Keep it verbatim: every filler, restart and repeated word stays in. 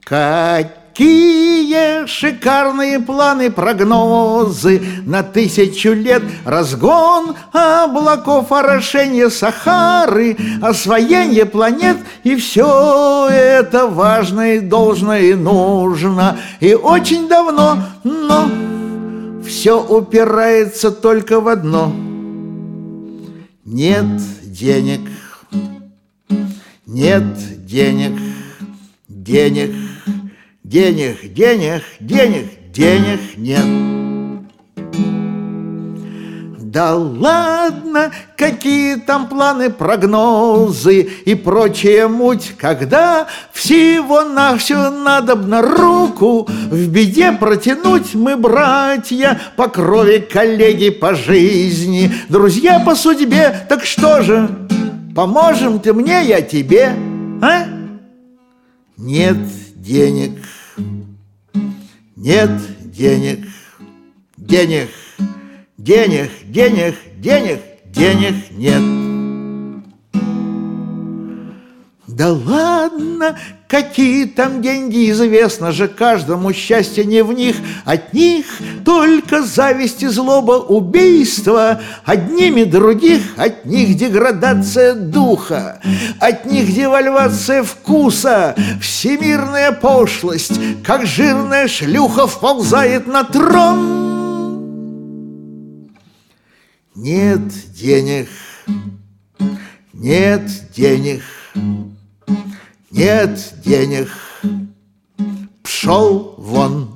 Какие шикарные планы, прогнозы на тысячу лет. Разгон облаков, орошение Сахары, освоение планет. И все это важно и должно и нужно, и очень давно. Но все упирается только в одно: нет денег, нет денег, денег, денег, денег, денег, денег нет. Да ладно, какие там планы, прогнозы и прочая муть, когда всего-навсего надобно руку в беде протянуть. Мы братья по крови, коллеги по жизни, друзья по судьбе. Так что же, поможем ты мне, я тебе, а? Нет денег, нет денег, денег, денег, денег, денег, денег нет. Да ладно, какие там деньги, известно же каждому, счастье не в них. От них только зависть и злоба, убийство одними других. От них деградация духа, от них девальвация вкуса. Всемирная пошлость, как жирная шлюха, вползает на трон. Нет денег, нет денег, нет денег, пшел вон.